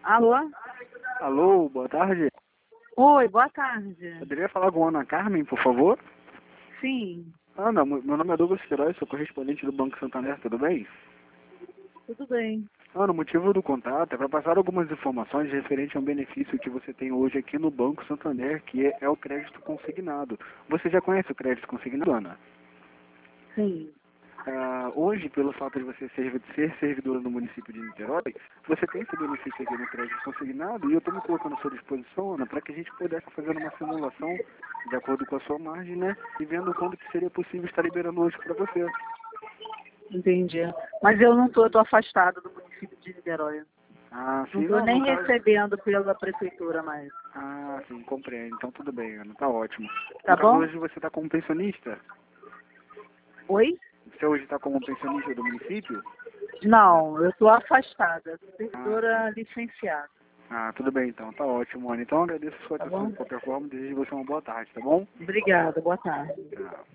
Alô? Alô, boa tarde. Oi, boa tarde. Poderia falar com a Ana Carmen, por favor? Sim, Ana, meu nome é Douglas Queiroz, sou correspondente do Banco Santander, tudo bem? tudo bem. Ana, o motivo do contato é para passar algumas informações referente a um benefício que você tem hoje aqui no Banco Santander, que é o crédito consignado. Você já conhece o crédito consignado, Ana? Sim. Hoje, pelo fato de você ser servidora no município de Niterói, você tem esse benefício aqui no crédito consignado e eu estou me colocando à sua disposição, Ana, para que a gente pudesse fazer uma simulação de acordo com a sua margem, né? E vendo quando que seria possível estar liberando hoje para você. Entendi. Mas eu não tô afastada do município de Niterói. Ah, Não sim, estou não, nem no caso... recebendo pela prefeitura mais. Ah, sim, compreendo. Então tudo bem, Ana, tá ótimo. Tá No caso, bom? hoje você está como pensionista? Oi? Você hoje está como pensionista do município? Não, eu estou afastada. Ah, Servidora sim. licenciada. Ah, tudo bem então, tá ótimo, Ana. Então eu agradeço a sua Tá atenção bom? de qualquer forma, desejo você uma boa tarde, tá bom? Obrigada, boa tarde. Tchau.